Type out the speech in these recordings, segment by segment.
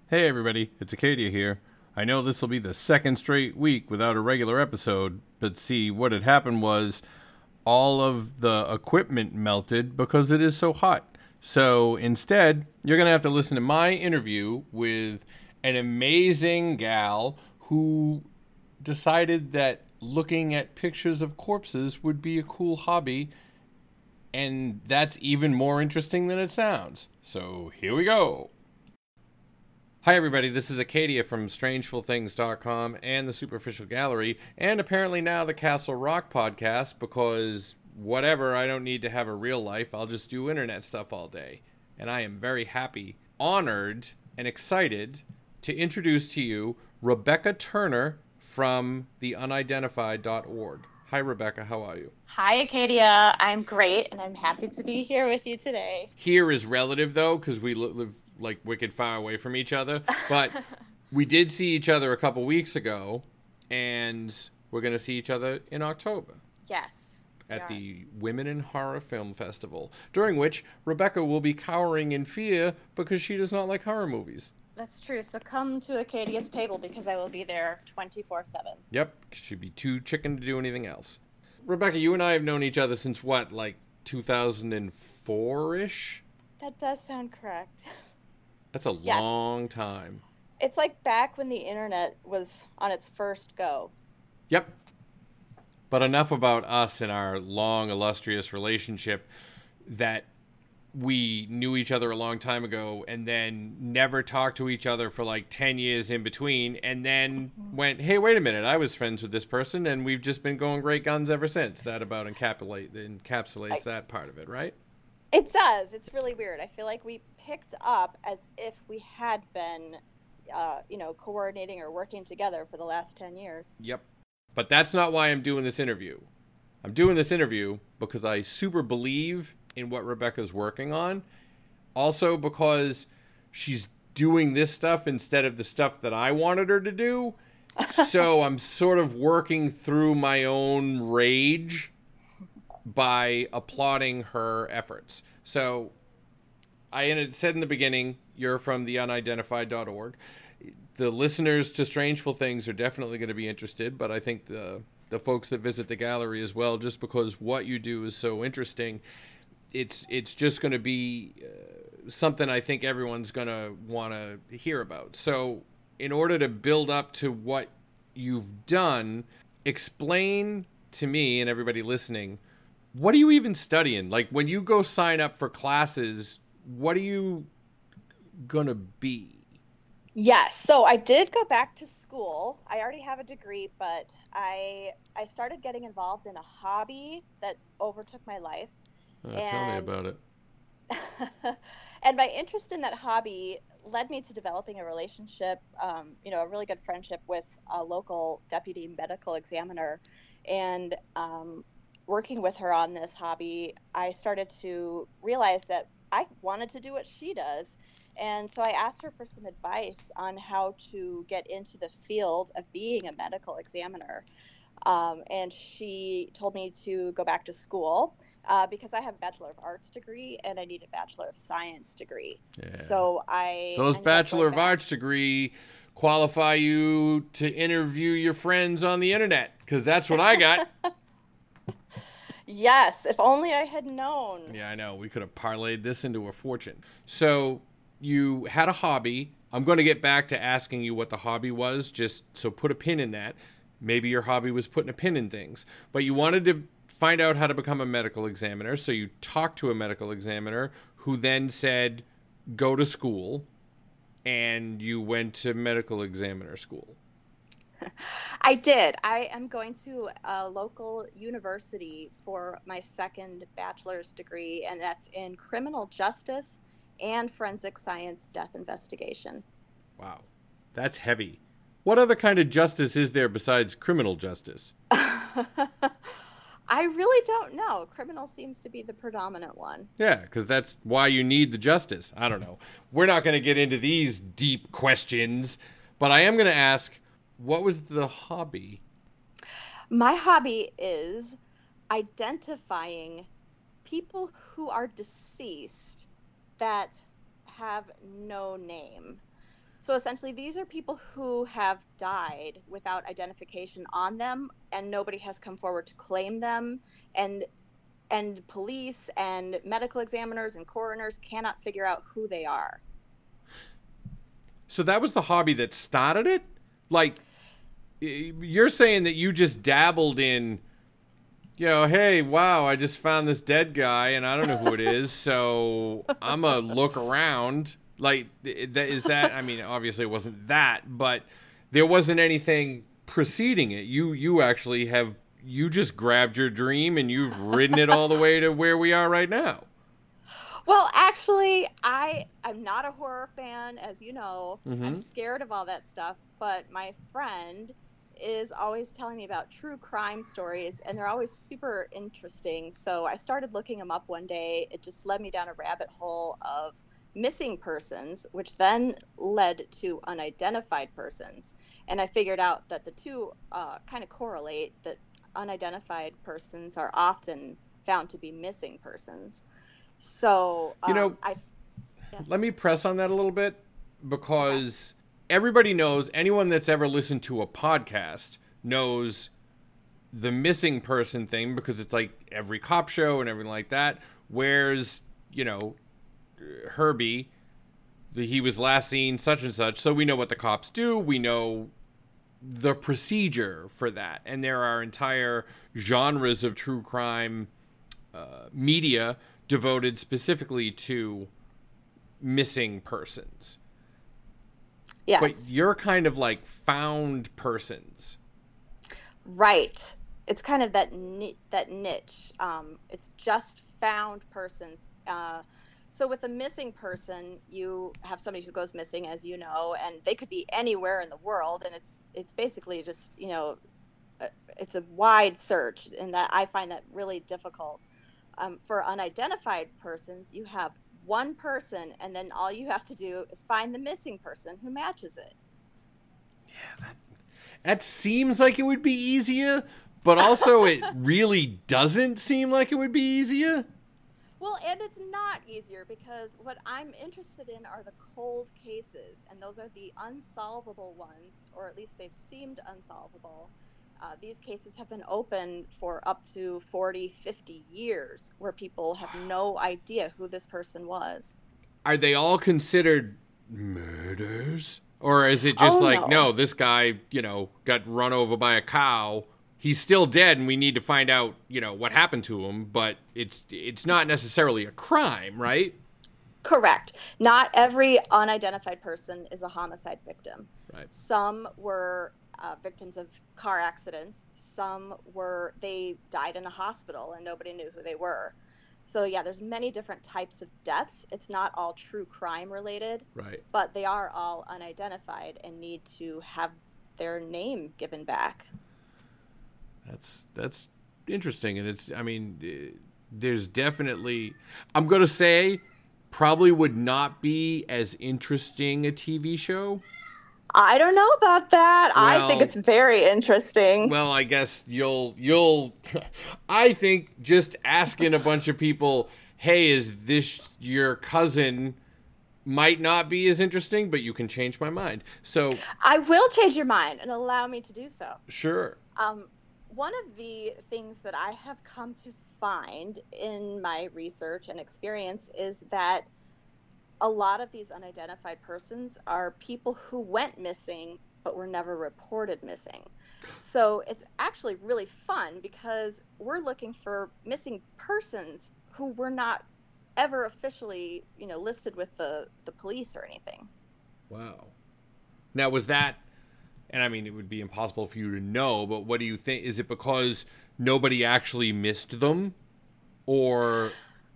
Hey everybody, it's Acadia here. I know this will be the second straight week without a regular episode, but see, what had happened was all of the equipment melted because it is so hot. So instead, you're going to have to listen to my interview with an amazing gal who decided that looking at pictures of corpses would be a cool hobby, and that's even more interesting than it sounds. So here we go. Hi, everybody. This is Acadia from StrangefulThings.com and the Superficial Gallery, and apparently now the Castle Rock podcast because whatever, I don't need to have a real life. I'll just do internet stuff all day. And I am very happy, honored, and excited to introduce to you Rebecca Turner from theunidentified.org. Hi, Rebecca. How are you? Hi, Acadia. I'm great, and I'm happy to be here with you today. Here is relative, though, because we live like wicked far away from each other. But we did see each other a couple weeks ago, and we're going to see each other in October Yes, we at are. the Women in Horror Film Festival, during which Rebecca will be cowering in fear because she does not like horror movies. That's true. So come to Acadia's table because I will be there 24/7. Yep, she'd be too chicken to do anything else. Rebecca, you and I have known each other since what, like 2004 ish? That does sound correct. That's a Yes. long time. It's like back when the internet was on its first go. Yep. But enough about us and our long, illustrious relationship that we knew each other a long time ago and then never talked to each other for like 10 years in between and then went, hey, wait a minute, I was friends with this person and we've just been going great guns ever since. That about encapsulates I, that part of it, right? it does. It's really weird. I feel like we picked up as if we had been, coordinating or working together for the last 10 years. Yep. But that's not why I'm doing this interview. I'm doing this interview because I super believe in what Rebecca's working on. Also because she's doing this stuff instead of the stuff that I wanted her to do. So I'm sort of working through my own rage by applauding her efforts. So I said in the beginning, you're from theunidentified.org. The listeners to Strangeful Things are definitely going to be interested, but I think the folks that visit the gallery as well, just because what you do is so interesting, it's just going to be something I think everyone's going to want to hear about. So, in order to build up to what you've done, explain to me and everybody listening, what are you even studying? Like when you go sign up for classes, what are you going to be? Yes, so I did go back to school. I already have a degree, but I started getting involved in a hobby that overtook my life. Tell me And about it. and my interest in that hobby led me to developing a relationship, a really good friendship with a local deputy medical examiner. And working with her on this hobby, I started to realize that I wanted to do what she does. And so I asked her for some advice on how to get into the field of being a medical examiner. And she told me to go back to school because I have a Bachelor of Arts degree and I need a Bachelor of Science degree. Yeah. So I Those ended up Bachelor going of back. Arts degree qualify you to interview your friends on the internet because that's what I got. Yes, if only I had known. Yeah, I know. We could have parlayed this into a fortune. So you had a hobby. I'm going to get back to asking you what the hobby was, just so put a pin in that. Maybe your hobby was putting a pin in things. But you wanted to find out how to become a medical examiner. So you talked to a medical examiner who then said, go to school. And you went to medical examiner school. I did. I am going to a local university for my second bachelor's degree, and that's in criminal justice and forensic science death investigation. Wow. That's heavy. What other kind of justice is there besides criminal justice? I really don't know. Criminal seems to be the predominant one. Yeah, because that's why you need the justice. I don't know. We're not going to get into these deep questions, but I am going to ask, what was the hobby? My hobby is identifying people who are deceased that have no name. So essentially, these are people who have died without identification on them, and nobody has come forward to claim them. And police and medical examiners and coroners cannot figure out who they are. So that was the hobby that started it? Like, you're saying that you just dabbled in, hey, wow, I just found this dead guy and I don't know who it is, so I'm going to look around. Like, is that, I mean, obviously it wasn't that, but there wasn't anything preceding it. You actually have, you just grabbed your dream and you've ridden it all the way to where we are right now. Well, actually, I'm not a horror fan, as you know. Mm-hmm. I'm scared of all that stuff, but my friend is always telling me about true crime stories, and they're always super interesting. So I started looking them up one day. It just led me down a rabbit hole of missing persons, which then led to unidentified persons. And I figured out that the two kind of correlate, that unidentified persons are often found to be missing persons. So, yes. Let me press on that a little bit, because everybody knows, anyone that's ever listened to a podcast knows the missing person thing, because it's like every cop show and everything like that. Where's, Herbie, he was last seen such and such, so we know what the cops do. We know the procedure for that. And there are entire genres of true crime media devoted specifically to missing persons. Yes. But you're kind of like found persons. Right. It's kind of that niche. It's just found persons. So with a missing person, you have somebody who goes missing, as you know, and they could be anywhere in the world, and it's basically just, it's a wide search, and that I find that really difficult. For unidentified persons, you have one person, and then all you have to do is find the missing person who matches it. Yeah, that seems like it would be easier, but also it really doesn't seem like it would be easier. Well, and it's not easier, because what I'm interested in are the cold cases, and those are the unsolvable ones, or at least they've seemed unsolvable. These cases have been open for up to 40, 50 years, where people have no idea who this person was. Are they all considered murders? Or is it just no, this guy, got run over by a cow. He's still dead, and we need to find out, what happened to him, but it's not necessarily a crime, right? Correct. Not every unidentified person is a homicide victim. Right. Some were victims of car accidents. Some they died in a hospital and nobody knew who they were. So yeah, there's many different types of deaths. It's not all true crime related, right? But they are all unidentified and need to have their name given back. That's interesting, and there's definitely, I'm gonna say, probably would not be as interesting a TV show. I don't know about that. Well, I think it's very interesting. Well, I guess you'll I think just asking a bunch of people, hey, is this your cousin, might not be as interesting, but you can change my mind. So I will change your mind, and allow me to do so. Sure. One of the things that I have come to find in my research and experience is that a lot of these unidentified persons are people who went missing but were never reported missing. So it's actually really fun, because we're looking for missing persons who were not ever officially, listed with the police or anything. Wow. Now, was that, and it would be impossible for you to know, but what do you think? Is it because nobody actually missed them? Or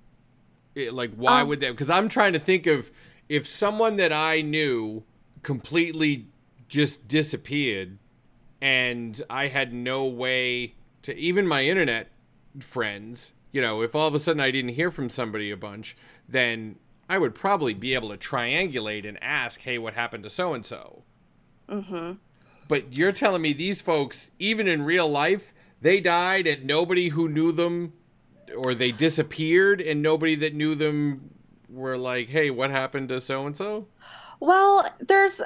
why would they? Because I'm trying to think of, if someone that I knew completely just disappeared and I had no way to, even my internet friends, if all of a sudden I didn't hear from somebody a bunch, then I would probably be able to triangulate and ask, hey, what happened to so-and-so? Mm-hmm. But you're telling me these folks, even in real life, they died and nobody who knew them, or they disappeared and nobody that knew them were like, hey, what happened to so-and-so? Well, there's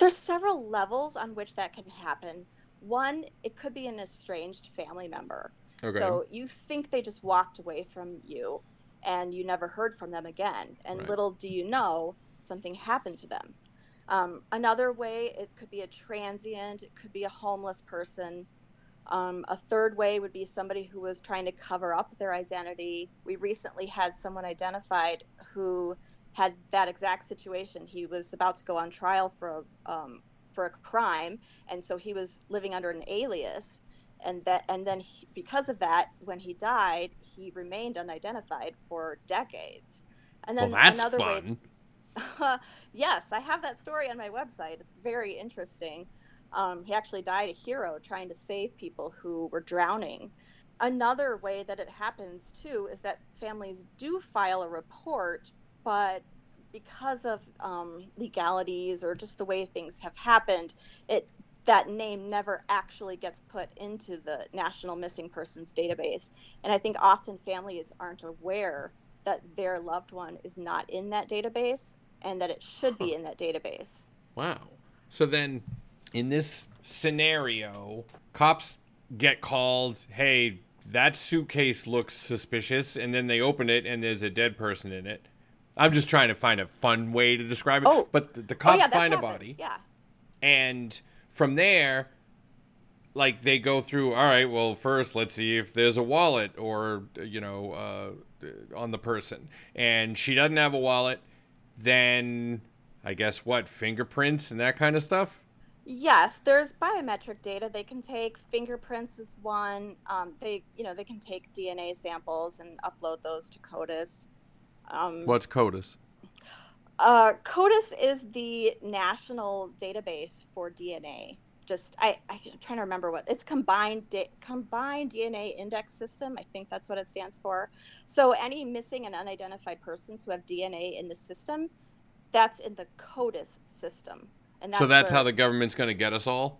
there's several levels on which that can happen. One, it could be an estranged family member. Okay. So you think they just walked away from you and you never heard from them again. And Right. little do you know, something happened to them. Another way, it could be a transient, it could be a homeless person. A third way would be somebody who was trying to cover up their identity. We recently had someone identified who had that exact situation. He was about to go on trial for a crime, and so he was living under an alias. And then because of that, when he died, he remained unidentified for decades. And Well, then that's another way, fun. yes, I have that story on my website. It's very interesting. He actually died a hero trying to save people who were drowning. Another way that it happens too is that families do file a report, but because of legalities or just the way things have happened, it that name never actually gets put into the National Missing Persons database. And I think often families aren't aware that their loved one is not in that database and that it should Huh. be in that database. Wow. So then, in this scenario, cops get called, hey, that suitcase looks suspicious, and then they open it and there's a dead person in it. I'm just trying to find a fun way to describe it. Oh, But the oh cops yeah, that's find a happened. body, Yeah. and from there, like they go through, all right, well, first let's see if there's a wallet or, on the person. And she doesn't have a wallet, then I guess what, fingerprints and that kind of stuff? Yes, there's biometric data they can take. Fingerprints is one. They can take DNA samples and upload those to CODIS. Um, What's CODIS? CODIS is the national database for DNA. I'm trying to remember what it's combined DNA index system. I think that's what it stands for. So any missing and unidentified persons who have DNA in the system, that's in the CODIS system, and So that's that's how where. the government's going to get us all?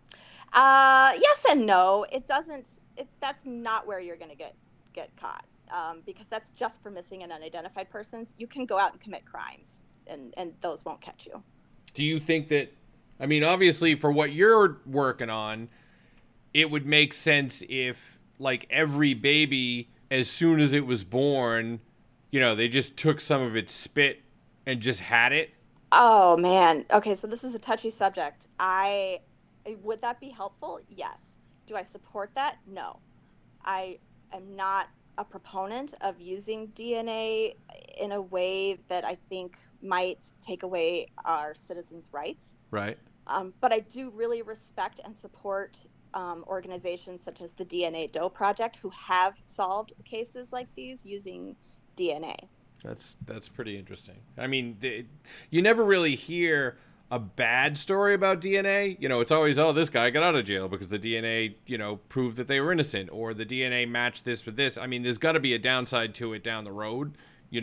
Yes and no. It doesn't. That's not where you're going to get caught, because that's just for missing and unidentified persons. You can go out and commit crimes, and those won't catch you. Do you think that, I mean, obviously, for what you're working on, it would make sense if, like, every baby, as soon as it was born, they just took some of its spit and just had it? Oh man. Okay, so this is a touchy subject. I Would that be helpful? Yes. Do I support that? No. I am not a proponent of using DNA in a way that I think might take away our citizens' rights. Right. But I do really respect and support organizations such as the DNA Doe Project who have solved cases like these using DNA. That's pretty interesting. I mean, you never really hear a bad story about DNA. It's always, oh, this guy got out of jail because the DNA, proved that they were innocent, or the DNA matched this with this. I mean, there's got to be a downside to it down the road.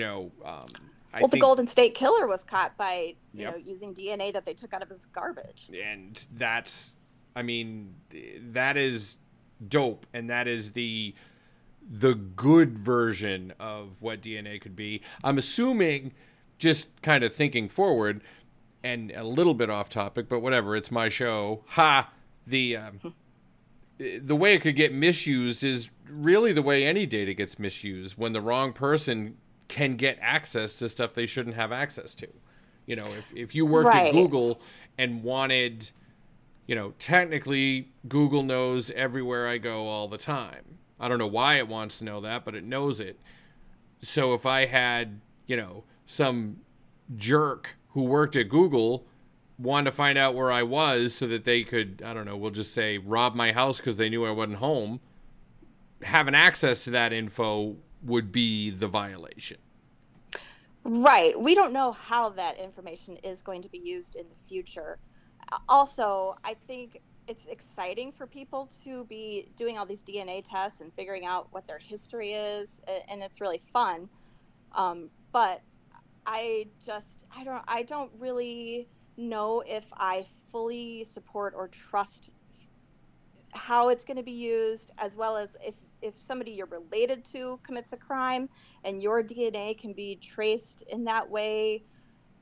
I Well, the think, Golden State Killer was caught by, yep. using DNA that they took out of his garbage. And I mean, that is dope, and that is the good version of what DNA could be. I'm assuming, just kind of thinking forward, and a little bit off topic, but whatever, it's my show. The way it could get misused is really the way any data gets misused, when the wrong person can get access to stuff they shouldn't have access to. If you worked at Right. Google and wanted, technically Google knows everywhere I go all the time. I don't know why it wants to know that, but it knows it. So if I had, some jerk who worked at Google wanted to find out where I was so that they could, I don't know, we'll just say rob my house because they knew I wasn't home, having access to that info would be the violation. Right. We don't know how that information is going to be used in the future. Also, I think it's exciting for people to be doing all these DNA tests and figuring out what their history is, and it's really fun. But I don't really know if I fully support or trust how it's going to be used, as well as if somebody you're related to commits a crime and your DNA can be traced in that way.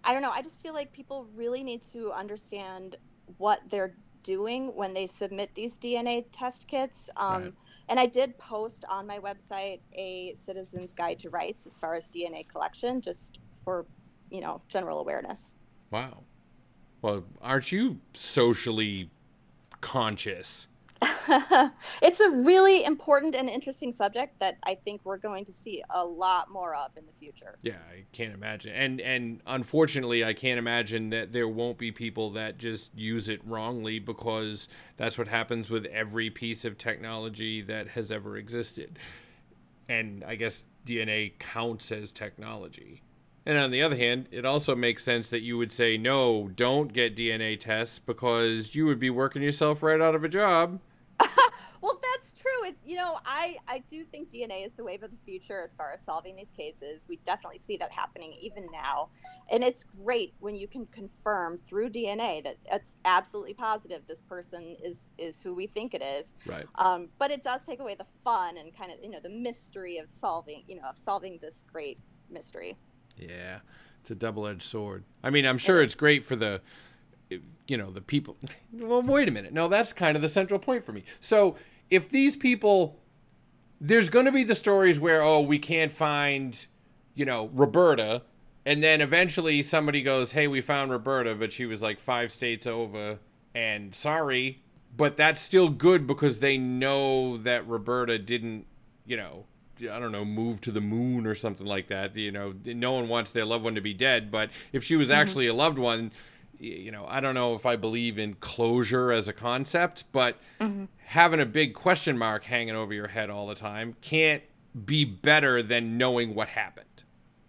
I don't know. I just feel like people really need to understand what they're doing when they submit these DNA test kits. Right. And I did post on my website a Citizen's Guide to Rights as far as DNA collection, just for, general awareness. Wow. Well, aren't you socially conscious? It's a really important and interesting subject that I think we're going to see a lot more of in the future. Yeah, I can't imagine. And unfortunately, I can't imagine that there won't be people that just use it wrongly, because that's what happens with every piece of technology that has ever existed. And I guess DNA counts as technology. And on the other hand, it also makes sense that you would say, no, don't get DNA tests, because you would be working yourself right out of a job. Well, that's true. I do think DNA is the wave of the future as far as solving these cases. We definitely see that happening even now. And it's great when you can confirm through DNA that it's absolutely positive this person is who we think it is. Right. But it does take away the fun and kind of, the mystery of solving this great mystery. Yeah, it's a double-edged sword. I mean, I'm sure it's great for the people. Well, wait a minute. No, that's kind of the central point for me. So if these people, there's going to be the stories where, oh, we can't find, Roberta. And then eventually somebody goes, hey, we found Roberta, but she was like 5 states over, and sorry. But that's still good because they know that Roberta didn't, I don't know, move to the moon or something like that. No one wants their loved one to be dead. But if she was actually a loved one, I don't know if I believe in closure as a concept, but having a big question mark hanging over your head all the time can't be better than knowing what happened.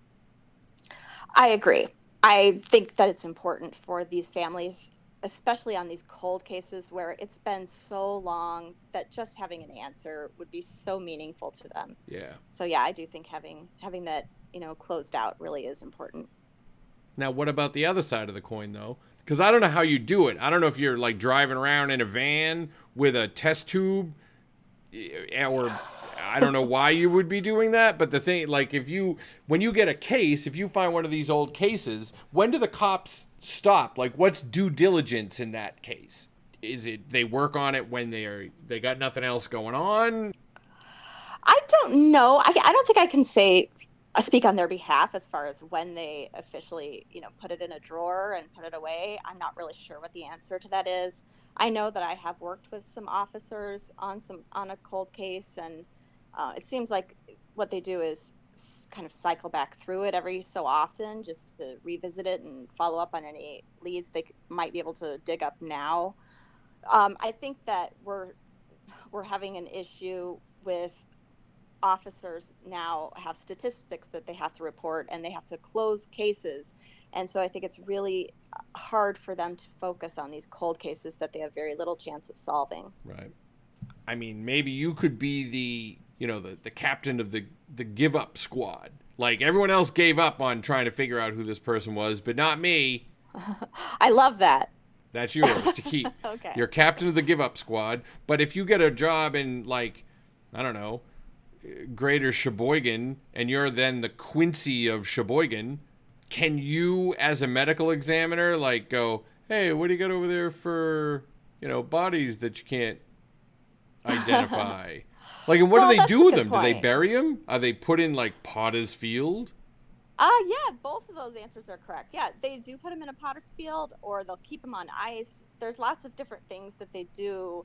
I agree. I think that it's important for these families, especially on these cold cases where it's been so long, that just having an answer would be so meaningful to them. Yeah. So yeah, I do think having that, closed out really is important. Now, what about the other side of the coin, though? Because I don't know how you do it. I don't know if you're like driving around in a van with a test tube, or I don't know why you would be doing that. But the thing, like, when you get a case, if you find one of these old cases, when do the cops stop? Like, what's due diligence in that case? Is it they work on it when they got nothing else going on? I don't know. I don't think I can speak on their behalf as far as when they officially, put it in a drawer and put it away. I'm not really sure what the answer to that is. I know that I have worked with some officers on a cold case, and it seems like what they do is kind of cycle back through it every so often just to revisit it and follow up on any leads they might be able to dig up now. I think that we're having an issue with officers now have statistics that they have to report, and they have to close cases. And so I think it's really hard for them to focus on these cold cases that they have very little chance of solving. Right. I mean, maybe you could be the captain of the give up squad. Like, everyone else gave up on trying to figure out who this person was, but not me. I love that. That's yours to keep. Okay. You're captain of the give up squad. But if you get a job in, like, I don't know, Greater Sheboygan, and you're then the Quincy of Sheboygan, can you, as a medical examiner, like, go, hey, what do you got over there for, bodies that you can't identify? Like, and what do they do with them? Point. Do they bury them? Are they put in, like, Potter's Field? Yeah, both of those answers are correct. Yeah, they do put them in a potter's field, or they'll keep them on ice. There's lots of different things that they do.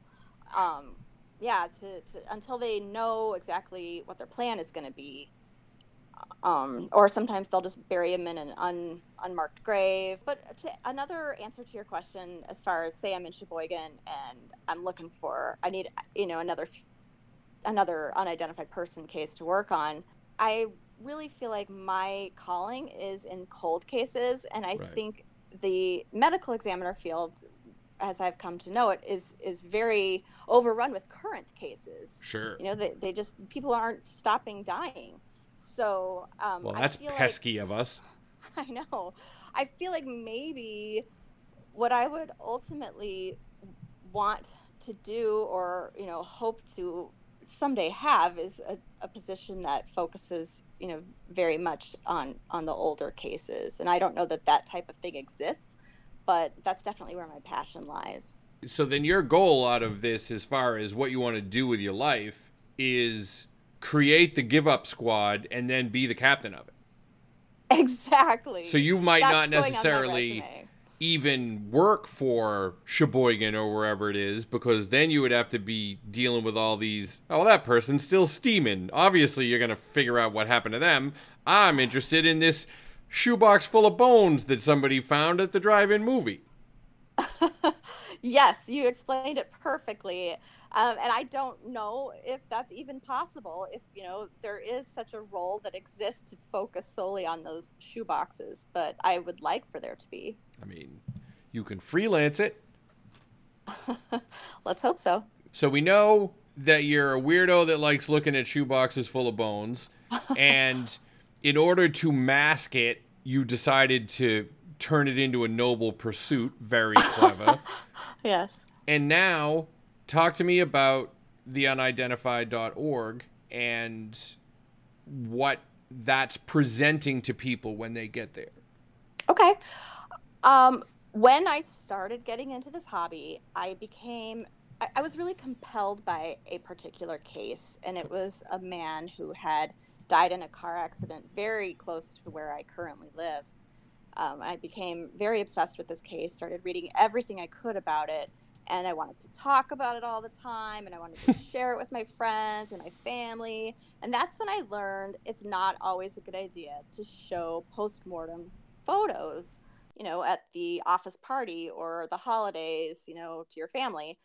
To until they know exactly what their plan is going to be. Or sometimes they'll just bury them in an unmarked grave. But another answer to your question, as far as, say I'm in Sheboygan and I need, another unidentified person case to work on, I really feel like my calling is in cold cases. And I think the medical examiner field, as I've come to know it, is very overrun with current cases. Sure. People aren't stopping dying. So, well, that's pesky of us. I know. I feel like maybe what I would ultimately want to do, or, hope to someday have, is a position that focuses, very much on the older cases. And I don't know that that type of thing exists, but that's definitely where my passion lies. So then your goal out of this, as far as what you want to do with your life, is create the Give Up Squad and then be the captain of it. So Exactly. you might That's not going on my necessarily resume. even work for Sheboygan or wherever it is, because then you would have to be dealing with all these, oh, well, that person's still steaming. Obviously, you're going to figure out what happened to them. I'm interested in this shoebox full of bones that somebody found at the drive-in movie. Yes, you explained it perfectly. And I don't know if that's even possible, if, there is such a role that exists to focus solely on those shoe boxes, but I would like for there to be. I mean, you can freelance it. Let's hope so. So we know that you're a weirdo that likes looking at shoeboxes full of bones. And in order to mask it, you decided to turn it into a noble pursuit. Very clever. Yes. And now, talk to me about the unidentified.org and what that's presenting to people when they get there. Okay. When I started getting into this hobby, I was really compelled by a particular case, and it was a man who had died in a car accident very close to where I currently live. I became very obsessed with this case, started reading everything I could about it, and I wanted to talk about it all the time, and I wanted to share it with my friends and my family. And that's when I learned it's not always a good idea to show postmortem photos, at the office party or the holidays, to your family.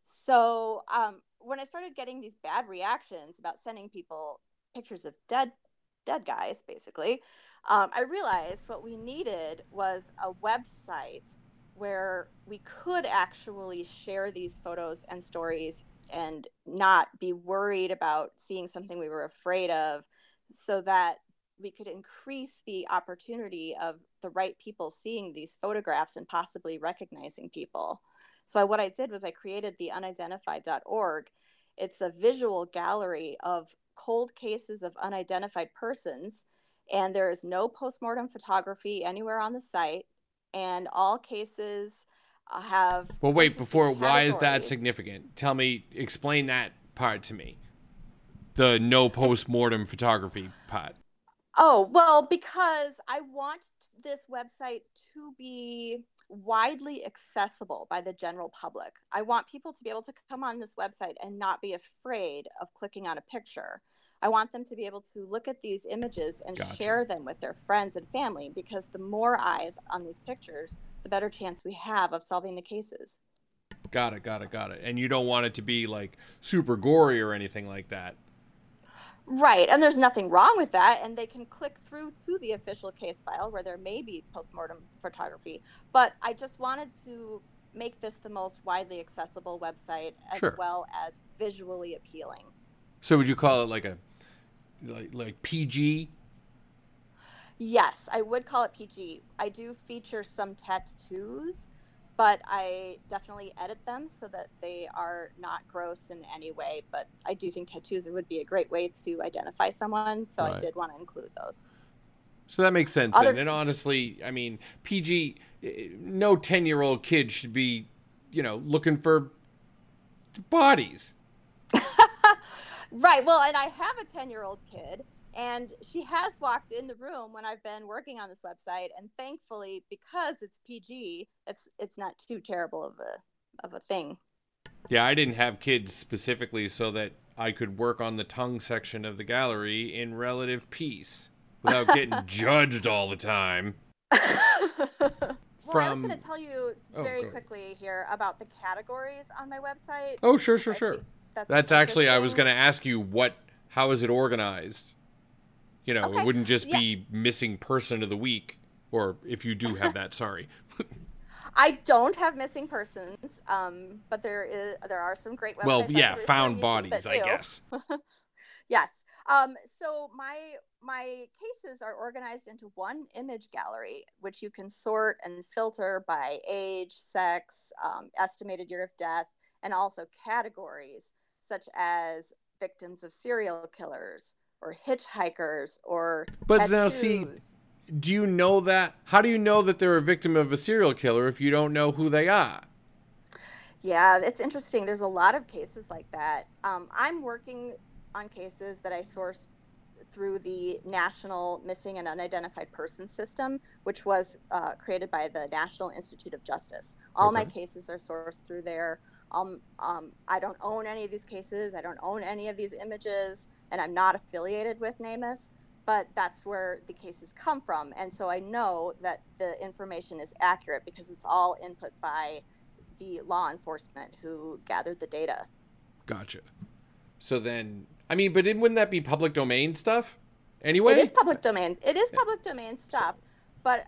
So when I started getting these bad reactions about sending people pictures of dead guys, basically, I realized what we needed was a website where we could actually share these photos and stories and not be worried about seeing something we were afraid of, so that we could increase the opportunity of the right people seeing these photographs and possibly recognizing people. So what I did was I created the unidentified.org. It's a visual gallery of cold cases of unidentified persons, and there is no postmortem photography anywhere on the site, and all cases have Well, wait, interesting why is that categories. significant? Explain that part to me. The no It's post-mortem photography part. Oh, well, because I want this website to be widely accessible by the general public. I want people to be able to come on this website and not be afraid of clicking on a picture. I want them to be able to look at these images and Gotcha. share them with their friends and family, because the more eyes on these pictures, the better chance we have of solving the cases. Got it. And you don't want it to be like super gory or anything like that. Right. And there's nothing wrong with that. And they can click through to the official case file where there may be postmortem photography. But I just wanted to make this the most widely accessible website, as Sure. well as visually appealing. So would you call it like a like PG? Yes, I would call it PG. I do feature some tattoos, but I definitely edit them so that they are not gross in any way. But I do think tattoos would be a great way to identify someone. So I Right. did want to include those. So that makes sense then. Other And honestly, I mean, PG, no 10-year-old kid should be, looking for bodies. Right. Well, and I have a 10-year-old kid, and she has walked in the room when I've been working on this website, and thankfully, because it's PG, it's not too terrible of a thing. Yeah, I didn't have kids specifically so that I could work on the tongue section of the gallery in relative peace without getting judged all the time. Well, I was going From to tell you Oh, very go ahead. quickly here about the categories on my website, Oh, sure, because sure, I sure. think that's That's actually, I was interesting. going to ask you how is it organized? It Okay. wouldn't just Yeah, be missing person of the week, or if you do have that, sorry. I don't have missing persons, but there are some great Well, websites I yeah, could refer found you to bodies, that I do. guess. Yes. So my cases are organized into one image gallery, which you can sort and filter by age, sex, estimated year of death, and also categories such as victims of serial killers or hitchhikers or But tattoos. now, see, do you know that? How do you know that they're a victim of a serial killer if you don't know who they are? Yeah, it's interesting. There's a lot of cases like that. I'm working on cases that I sourced through the National Missing and Unidentified Persons System, which was created by the National Institute of Justice. All my Okay. cases are sourced through there. I don't own any of these cases. I don't own any of these images, and I'm not affiliated with NamUs, but that's where the cases come from. And so I know that the information is accurate because it's all input by the law enforcement who gathered the data. Gotcha. So then, I mean, but wouldn't that be public domain stuff anyway? It is public domain. It is public domain stuff, but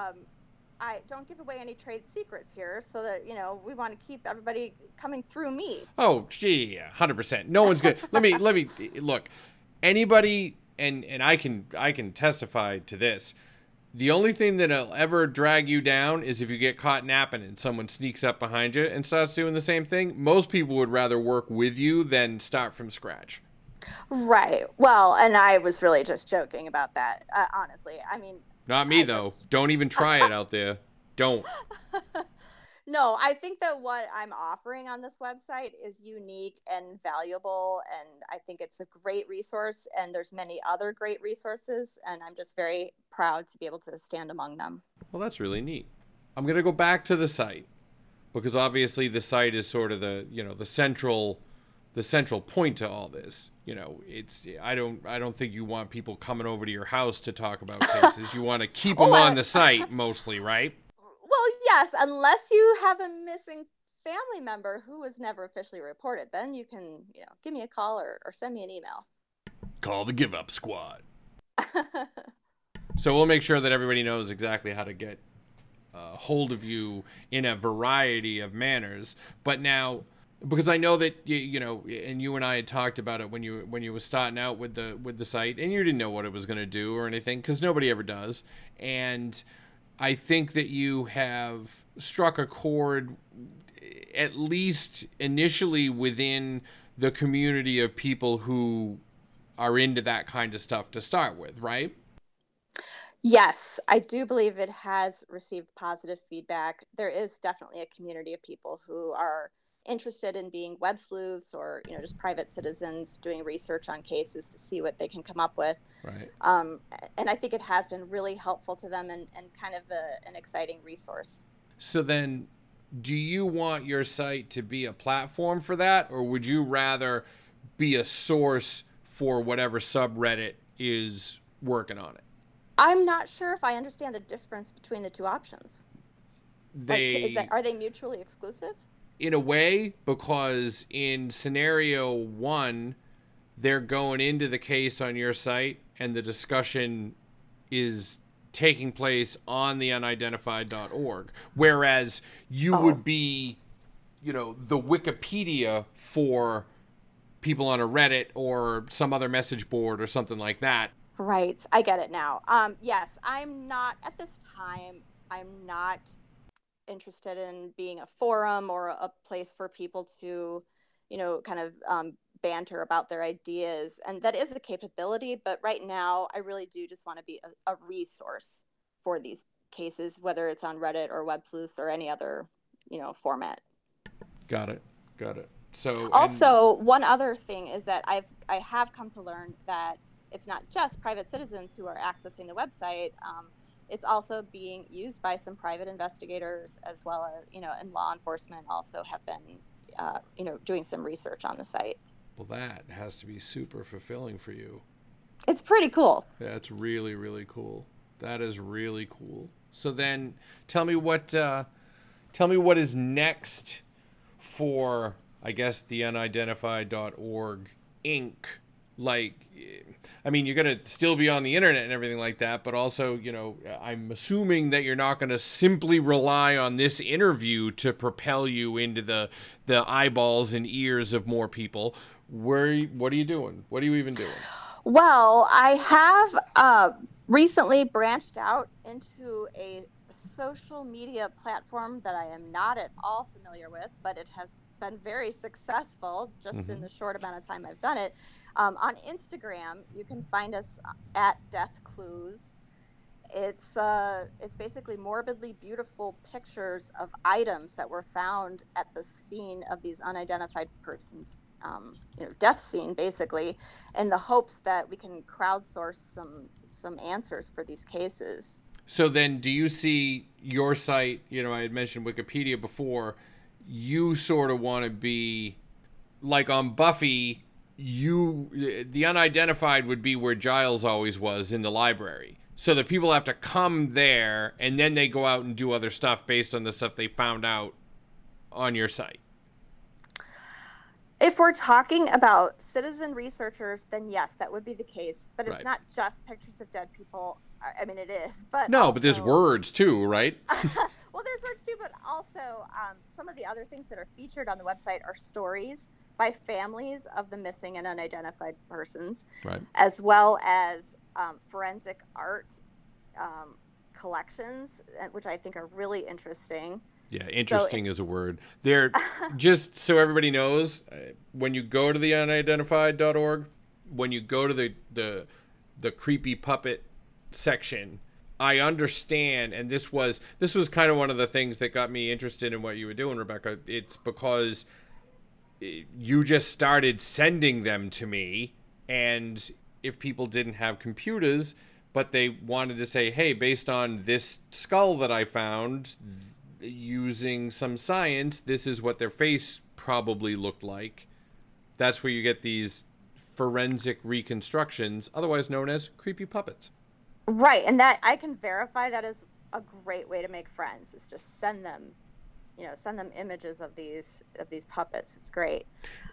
I don't give away any trade secrets here, so that we want to keep everybody coming through me. Oh, gee, 100%. No one's good. Let me look. Anybody, and I can testify to this. The only thing that'll ever drag you down is if you get caught napping and someone sneaks up behind you and starts doing the same thing. Most people would rather work with you than start from scratch. Right. Well, and I was really just joking about that. Honestly, I mean, Not me, though. Don't even try it out there. Don't. No, I think that what I'm offering on this website is unique and valuable, and I think it's a great resource, and there's many other great resources, and I'm just very proud to be able to stand among them. Well, that's really neat. I'm going to go back to the site because obviously the site is sort of the central point to all this. I don't think you want people coming over to your house to talk about cases. You want to keep them on the site mostly, right? Well, yes, unless you have a missing family member who was never officially reported, then you can, give me a call or send me an email. Call the Give Up Squad. So we'll make sure that everybody knows exactly how to get hold of you in a variety of manners. But now, because I know that and you and I had talked about it when you were starting out with the site, and you didn't know what it was going to do or anything, because nobody ever does. And I think that you have struck a chord, at least initially, within the community of people who are into that kind of stuff to start with, right? Yes, I do believe it has received positive feedback. There is definitely a community of people who are interested in being web sleuths or just private citizens doing research on cases to see what they can come up with. Right. And I think it has been really helpful to them and kind of an exciting resource. So then, do you want your site to be a platform for that, or would you rather be a source for whatever subreddit is working on it? I'm not sure if I understand the difference between the two options. Are they mutually exclusive? In a way, because in scenario one, they're going into the case on your site and the discussion is taking place on the unidentified.org, whereas you would be, the Wikipedia for people on a Reddit or some other message board or something like that. Right. I get it now. Yes, I'm not interested in being a forum or a place for people to, kind of banter about their ideas. And that is a capability. But right now, I really do just want to be a resource for these cases, whether it's on Reddit or Web Sleuths or any other, format. Got it. So also, one other thing is that I have come to learn that it's not just private citizens who are accessing the website. It's also being used by some private investigators as well as, and law enforcement also have been, doing some research on the site. Well, that has to be super fulfilling for you. It's pretty cool. That's really, really cool. That is really cool. So then tell me what is next for, I guess, the unidentified.org Inc. Like, I mean, you're going to still be on the internet and everything like that, but also, I'm assuming that you're not going to simply rely on this interview to propel you into the eyeballs and ears of more people. What are you doing? What are you even doing? Well, I have recently branched out into a social media platform that I am not at all familiar with, but it has been very successful just in Mm-hmm. the short amount of time I've done it. On Instagram, you can find us at Death Clues. It's basically morbidly beautiful pictures of items that were found at the scene of these unidentified persons, death scene, basically, in the hopes that we can crowdsource some answers for these cases. So then, do you see your site? You know, I had mentioned Wikipedia before. You sort of want to be like on Buffy. The unidentified would be where Giles always was in the library. So the people have to come there, and then they go out and do other stuff based on the stuff they found out on your site. If we're talking about citizen researchers, then yes, that would be the case. But it's Right. not just pictures of dead people. I mean, it is, but No, also, but there's words too, right? well, there's words too, but also some of the other things that are featured on the website are stories by families of the missing and unidentified persons, Right. as well as forensic art collections, which I think are really interesting. Yeah, interesting is a word. They're just so everybody knows, when you go to the unidentified.org, when you go to the creepy puppet section, I understand, and this was kind of one of the things that got me interested in what you were doing, Rebecca. It's because you just started sending them to me, and if people didn't have computers, but they wanted to say, hey, based on this skull that I found, using some science, this is what their face probably looked like. That's where you get these forensic reconstructions, otherwise known as creepy puppets. Right, and that I can verify that is a great way to make friends. Is just send them images of these puppets. It's great.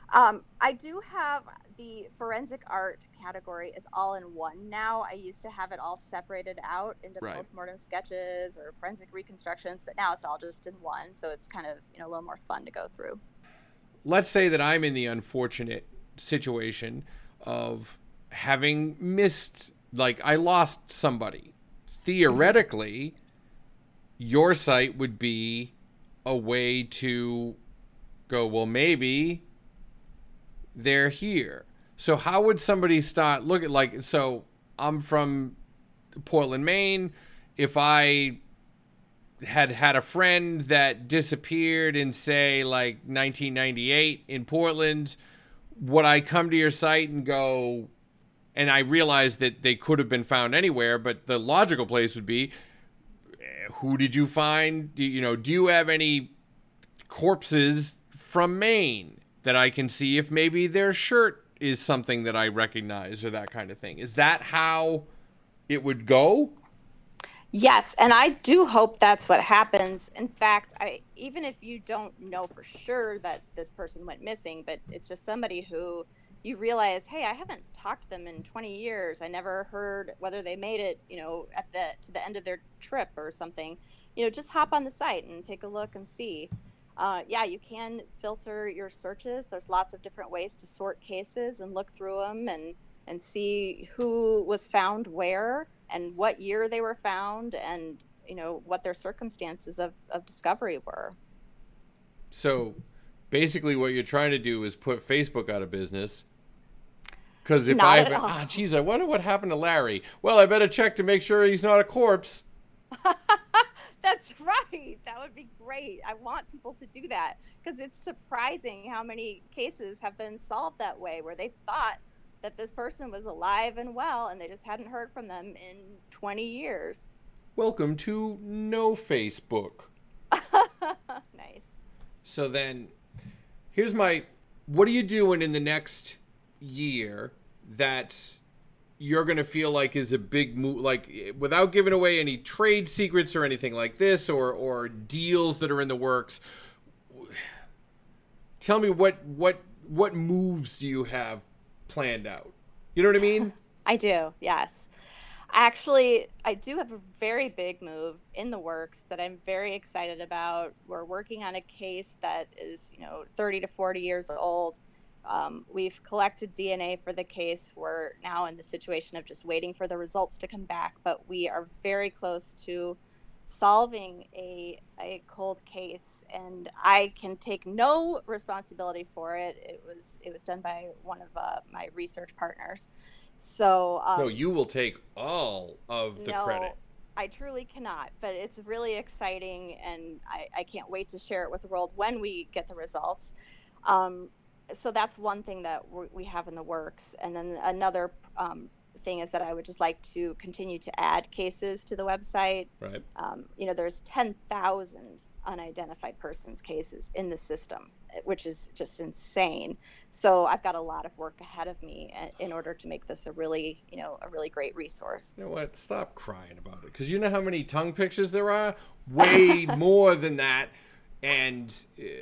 I do have the forensic art category is all in one now. I used to have it all separated out into Right. postmortem sketches or forensic reconstructions, but now it's all just in one. So it's kind of, a little more fun to go through. Let's say that I'm in the unfortunate situation of having missed, like I lost somebody. Theoretically, your site would be a way to go, well, maybe they're here. So how would somebody start looking like, so I'm from Portland, Maine. If I had a friend that disappeared in, say, like 1998 in Portland, would I come to your site and go, and I realize that they could have been found anywhere, but the logical place would be, who did you find? Do you have any corpses from Maine that I can see if maybe their shirt is something that I recognize or that kind of thing? Is that how it would go? Yes, and I do hope that's what happens. In fact, even if you don't know for sure that this person went missing, but it's just somebody who you realize, hey, I haven't talked to them in 20 years. I never heard whether they made it, to the end of their trip or something. Just hop on the site and take a look and see. Yeah, you can filter your searches. There's lots of different ways to sort cases and look through them and see who was found where and what year they were found and, what their circumstances of discovery were. So basically what you're trying to do is put Facebook out of business. Because if Not at all. I wonder what happened to Larry. Well, I better check to make sure he's not a corpse. That's right. That would be great. I want people to do that because it's surprising how many cases have been solved that way, where they thought that this person was alive and well and they just hadn't heard from them in 20 years. Welcome to No Facebook. Nice. So then, what are you doing in the next year that you're going to feel like is a big move, like without giving away any trade secrets or anything like this, or deals that are in the works? Tell me what moves do you have planned out? You know what I mean? I do, yes. Actually, I do have a very big move in the works that I'm very excited about. We're working on a case that is, 30 to 40 years old. We've collected DNA for the case. We're now in the situation of just waiting for the results to come back, but we are very close to solving a cold case, and I can take no responsibility for it. It was done by one of my research partners. So No, you will take all of the credit. no, I truly cannot, but it's really exciting, and I can't wait to share it with the world when we get the results. Um, so that's one thing that we have in the works. And then another thing is that I would just like to continue to add cases to the website. Right. There's 10,000 unidentified persons cases in the system, which is just insane. So I've got a lot of work ahead of me in order to make this a really great resource. You know what? Stop crying about it. Because you know how many tongue pictures there are? Way more than that. And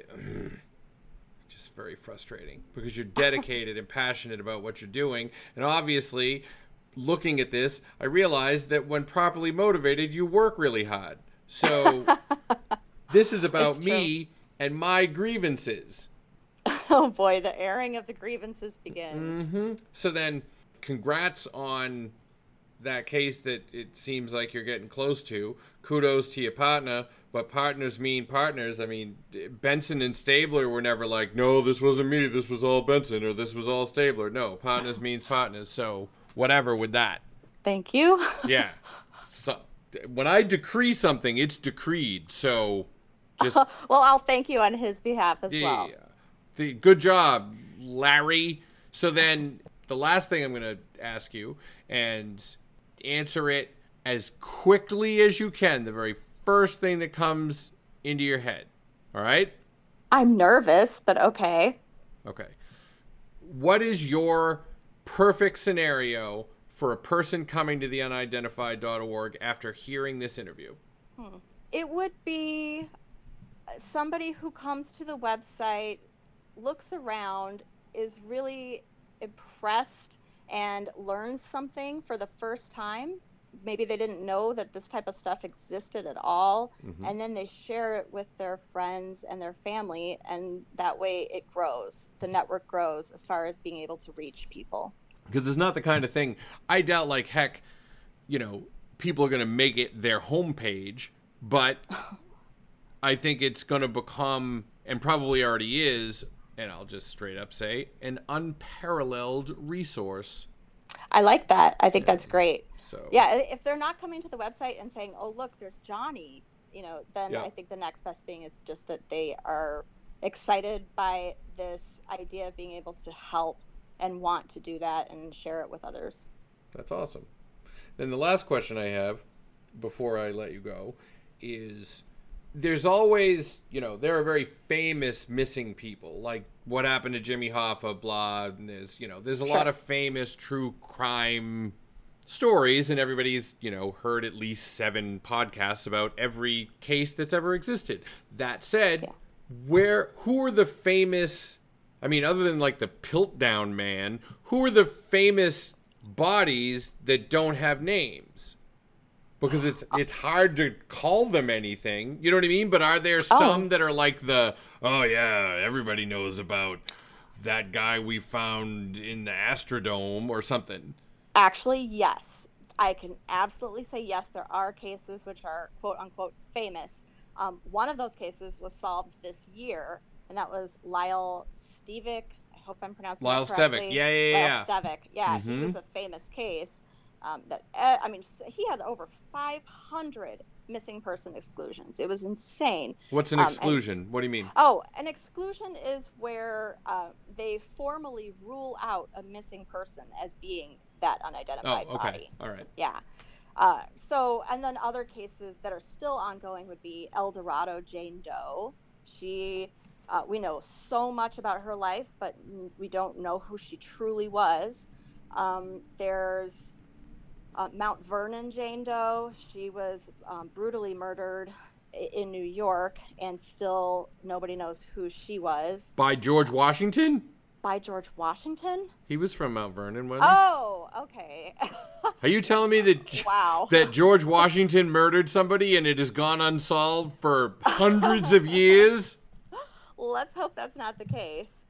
just very frustrating because you're dedicated and passionate about what you're doing. And obviously, looking at this, I realized that when properly motivated, you work really hard. So this is about me and my grievances. Oh boy, the airing of the grievances begins. Mm-hmm. So then, congrats on that case that it seems like you're getting close to. Kudos to your partner, but partners mean partners. I mean, Benson and Stabler were never like, no, this wasn't me, this was all Benson, or this was all Stabler. No, partners means partners, so whatever with that. Thank you. Yeah. So when I decree something, it's decreed, so just... Well, I'll thank you on his behalf as well. Good job, Larry. So then the last thing I'm going to ask you, and answer it as quickly as you can, the very first thing that comes into your head. All right? I'm nervous, but okay. Okay. What is your perfect scenario for a person coming to the unidentified.org after hearing this interview? It would be somebody who comes to the website, looks around, is really impressed, and learns something for the first time. Maybe they didn't know that this type of stuff existed at all, and then they share it with their friends and their family, and that way it grows. The network grows as far as being able to reach people. Because it's not the kind of thing, I doubt like heck, people are going to make it their homepage, but I think it's going to become, and probably already is, and I'll just straight up say, an unparalleled resource. I like that. I think that's great. So yeah, if they're not coming to the website and saying, oh, look, there's Johnny, then Yeah. I think the next best thing is just that they are excited by this idea of being able to help and want to do that and share it with others. That's awesome. Then the last question I have before I let you go is, there's always, there are very famous missing people, like what happened to Jimmy Hoffa, blah, and there's a lot of famous true crime stories, and everybody's, heard at least 7 podcasts about every case that's ever existed. That said, who are the famous, other than like the Piltdown Man, who are the famous bodies that don't have names? Because it's hard to call them anything. You know what I mean? But are there some that are like everybody knows about that guy we found in the Astrodome or something? Actually, yes. I can absolutely say yes. There are cases which are quote unquote famous. One of those cases was solved this year, and that was Lyle Stevick. I hope I'm pronouncing it correctly. Stevick. Yeah. Lyle Stevick. Yeah, he was a famous case. He had over 500 missing person exclusions. It was insane. What's an exclusion? What do you mean? Oh, an exclusion is where they formally rule out a missing person as being that unidentified body. All right. Yeah. And then other cases that are still ongoing would be El Dorado Jane Doe. We know so much about her life, but we don't know who she truly was. There's Mount Vernon Jane Doe. She was brutally murdered in New York, and still nobody knows who she was. By George Washington? By George Washington? He was from Mount Vernon, wasn't he? Oh, okay. Are you telling me that wow. that George Washington murdered somebody and it has gone unsolved for hundreds of years? Let's hope that's not the case.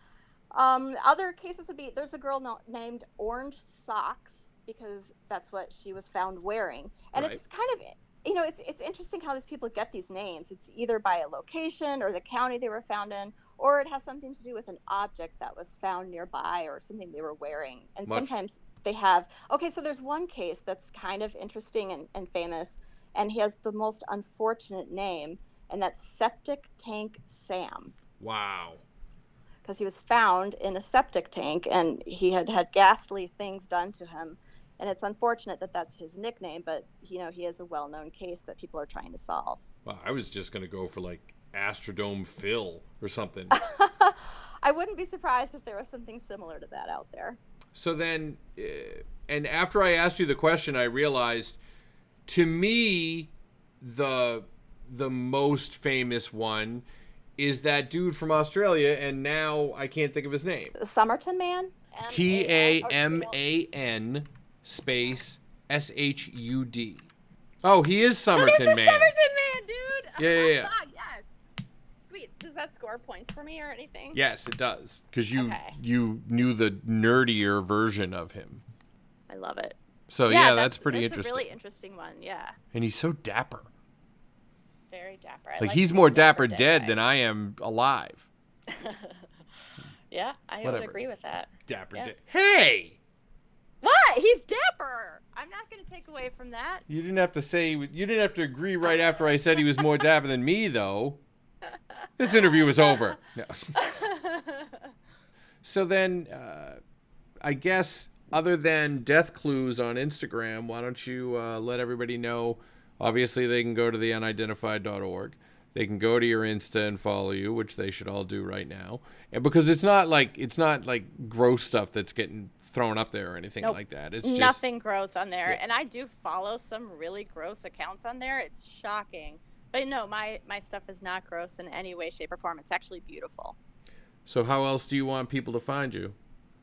Other cases would be, there's a girl named Orange Socks, because that's what she was found wearing. And Right. it's kind of it's interesting how these people get these names. It's either by a location or the county they were found in, or it has something to do with an object that was found nearby or something they were wearing. And Much. sometimes they have, okay, so there's one case that's kind of interesting and famous, and he has the most unfortunate name, and that's Septic Tank Sam. Wow. Because he was found in a septic tank and he had had ghastly things done to him. And it's unfortunate that that's his nickname, but he is a well-known case that people are trying to solve. Well, I was just going to go for like Astrodome Phil or something. I wouldn't be surprised if there was something similar to that out there. So then, and after I asked you the question, I realized, to me, the most famous one is that dude from Australia, and now I can't think of his name. The Somerton Man? Taman space Shud. Oh, he is Somerton That is the Man. Somerton Man, dude! Yeah. Yes. Sweet. Does that score points for me or anything? Yes, it does, because you Okay. you knew the nerdier version of him. I love it. So yeah, that's pretty that's interesting. a really interesting one, yeah. And he's so dapper. Very dapper. Like he's more dapper dead than I am alive. Yeah, I would agree with that. Dapper Yeah. dead. Hey! What? He's dapper. I'm not going to take away from that. You didn't have to agree right after I said he was more dapper than me, though. This interview is over. No. So then, I guess, other than death clues on Instagram, why don't you let everybody know? Obviously, they can go to the unidentified.org. They can go to your Insta and follow you, which they should all do right now. And because it's not like gross stuff that's getting thrown up there or anything like that. It's just nothing gross on there. Yeah. And I do follow some really gross accounts on there. It's shocking. But no, my stuff is not gross in any way, shape, or form. It's actually beautiful. So how else do you want people to find you?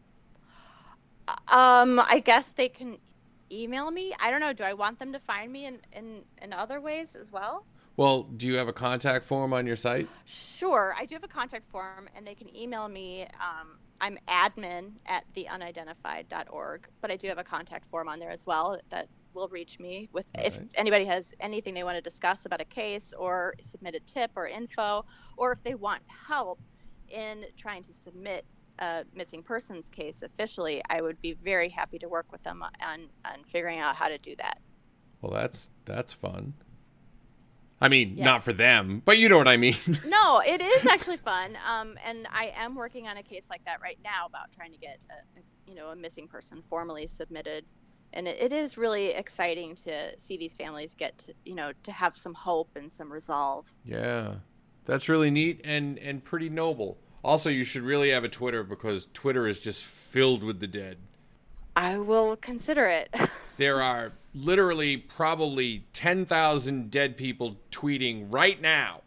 I guess they can email me. I don't know. Do I want them to find me in other ways as well? Well, do you have a contact form on your site? Sure. I do have a contact form, and they can email me. I'm admin at theunidentified.org, but I do have a contact form on there as well that will reach me with if anybody has anything they want to discuss about a case or submit a tip or info, or if they want help in trying to submit a missing persons case officially, I would be very happy to work with them on figuring out how to do that. Well, that's fun. I mean, yes. Not for them, but you know what I mean. No, it is actually fun. And I am working on a case like that right now about trying to get a missing person formally submitted. And it is really exciting to see these families get to have some hope and some resolve. Yeah, that's really neat and pretty noble. Also, you should really have a Twitter because Twitter is just filled with the dead. I will consider it. There are literally probably 10,000 dead people tweeting right now.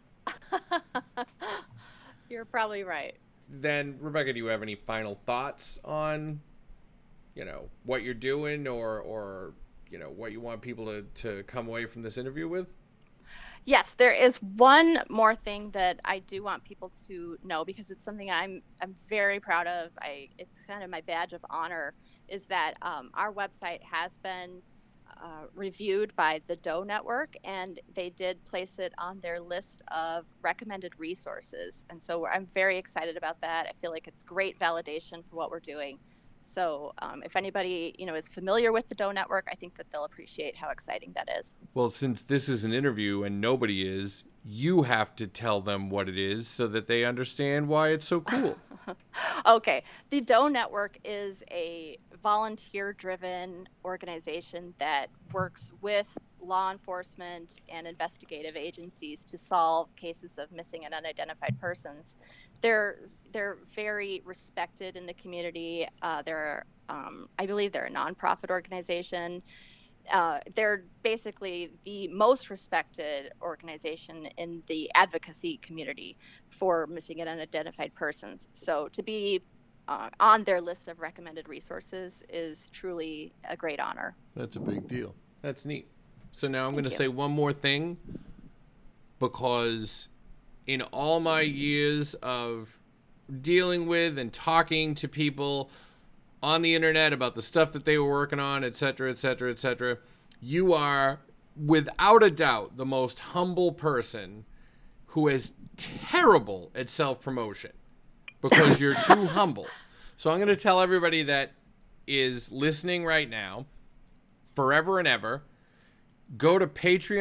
You're probably right. Then, Rebecca, do you have any final thoughts on, what you're doing or what you want people to come away from this interview with? Yes, there is one more thing that I do want people to know because it's something I'm very proud of. It's kind of my badge of honor is that our website has been reviewed by the Doe Network, and they did place it on their list of recommended resources. And so I'm very excited about that. I feel like it's great validation for what we're doing. So if anybody, is familiar with the Doe Network, I think that they'll appreciate how exciting that is. Well, since this is an interview and nobody is, you have to tell them what it is so that they understand why it's so cool. Okay. The Doe Network is a volunteer-driven organization that works with law enforcement and investigative agencies to solve cases of missing and unidentified persons. They're very respected in the community. I believe they're a nonprofit organization. They're basically the most respected organization in the advocacy community for missing and unidentified persons. So to be on their list of recommended resources is truly a great honor. That's a big deal. That's neat. So now I'm going to say one more thing, because in all my years of dealing with and talking to people on the internet about the stuff that they were working on, et cetera, et cetera, et cetera, you are without a doubt, the most humble person who is terrible at self-promotion because you're too humble. So I'm going to tell everybody that is listening right now, forever and ever, go to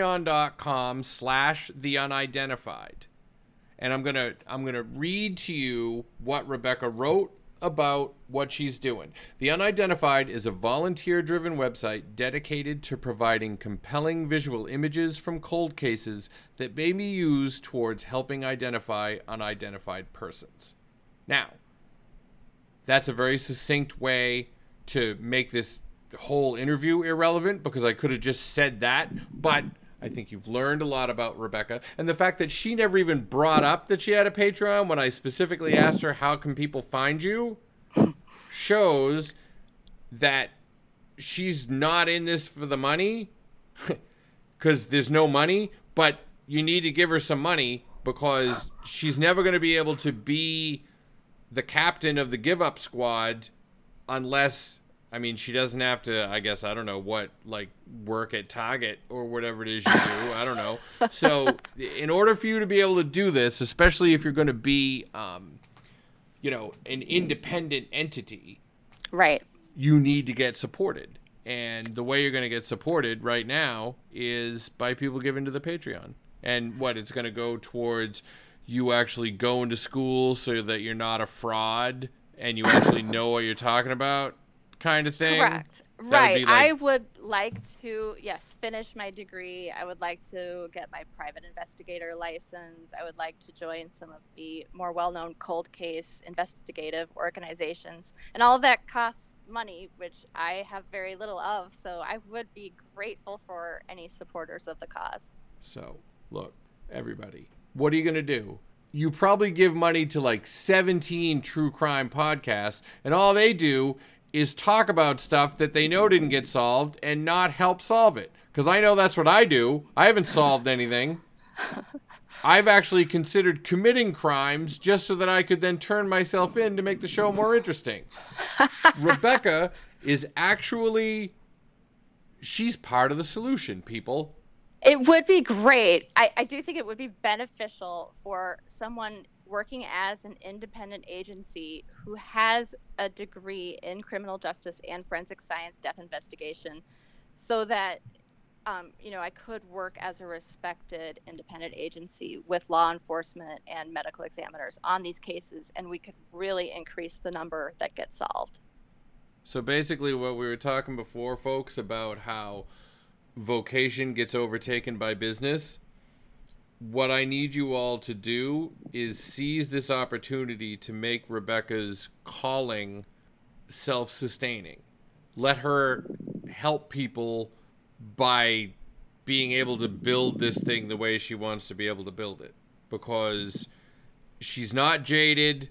patreon.com/theunidentified. And I'm gonna read to you what Rebecca wrote about what she's doing. The Unidentified is a volunteer-driven website dedicated to providing compelling visual images from cold cases that may be used towards helping identify unidentified persons. Now, that's a very succinct way to make this whole interview irrelevant, because I could have just said that, but I think you've learned a lot about Rebecca. And the fact that she never even brought up that she had a Patreon when I specifically asked her, how can people find you, shows that she's not in this for the money, because there's no money, but you need to give her some money, because she's never going to be able to be the captain of the Give Up Squad unless... I mean, she doesn't have to, I guess, I don't know what, like, work at Target or whatever it is you do. I don't know. So in order for you to be able to do this, especially if you're going to be, an independent entity, right, you need to get supported. And the way you're going to get supported right now is by people giving to the Patreon. And what, it's going to go towards you actually going to school so that you're not a fraud and you actually know what you're talking about. Kind of thing. Correct. Right. I would like to, finish my degree. I would like to get my private investigator license. I would like to join some of the more well-known cold case investigative organizations. And all of that costs money, which I have very little of. So I would be grateful for any supporters of the cause. So, look, everybody, what are you going to do? You probably give money to like 17 true crime podcasts, and all they do is talk about stuff that they know didn't get solved and not help solve it. Because I know that's what I do. I haven't solved anything. I've actually considered committing crimes just so that I could then turn myself in to make the show more interesting. Rebecca is actually, she's part of the solution, people. It would be great. I do think it would be beneficial for someone working as an independent agency who has a degree in criminal justice and forensic science death investigation, so that I could work as a respected independent agency with law enforcement and medical examiners on these cases, and we could really increase the number that gets solved. So basically what we were talking before, folks, about how vocation gets overtaken by business, what I need you all to do is seize this opportunity to make Rebecca's calling self-sustaining. Let her help people by being able to build this thing the way she wants to be able to build it. Because she's not jaded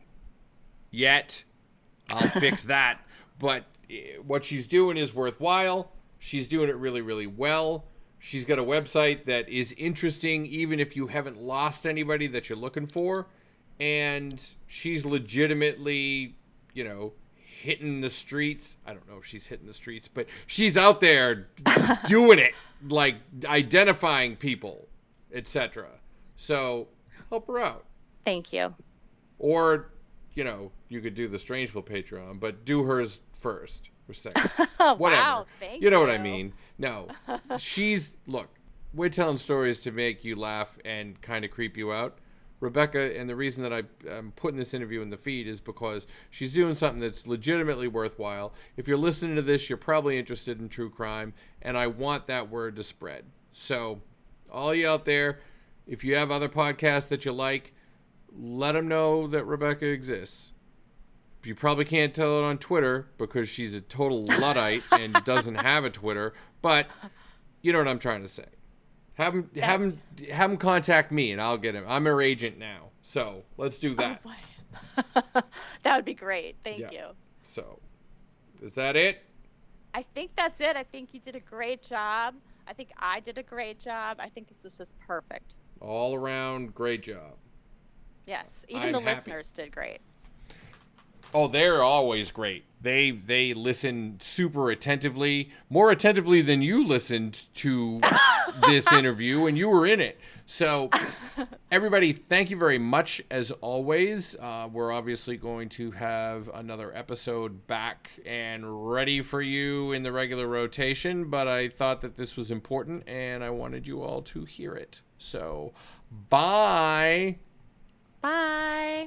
yet. I'll fix that. But what she's doing is worthwhile. She's doing it really, really well. She's got a website that is interesting, even if you haven't lost anybody that you're looking for. And she's legitimately, hitting the streets. I don't know if she's hitting the streets, but she's out there doing it, like identifying people, etc. So help her out. Thank you. Or, you could do the Strangeville Patreon, but do hers first. Or second. Whatever. Wow, thank you know what I mean? No. Look, we're telling stories to make you laugh and kind of creep you out. Rebecca, and the reason that I'm putting this interview in the feed is because she's doing something that's legitimately worthwhile. If you're listening to this, you're probably interested in true crime, and I want that word to spread. So, all you out there, if you have other podcasts that you like, let them know that Rebecca exists. You probably can't tell it on Twitter because she's a total Luddite and doesn't have a Twitter, but you know what I'm trying to say. Have him contact me and I'll get him. I'm her agent now, so let's do that. Oh, that would be great. Thank you. So, is that it? I think that's it. I think you did a great job. I think I did a great job. I think this was just perfect. All around, great job. Yes, even the listeners did great. Oh, they're always great. They listen super attentively, more attentively than you listened to this interview, and you were in it. So, everybody, thank you very much as always. We're obviously going to have another episode back and ready for you in the regular rotation, but I thought that this was important, and I wanted you all to hear it. So, bye. Bye.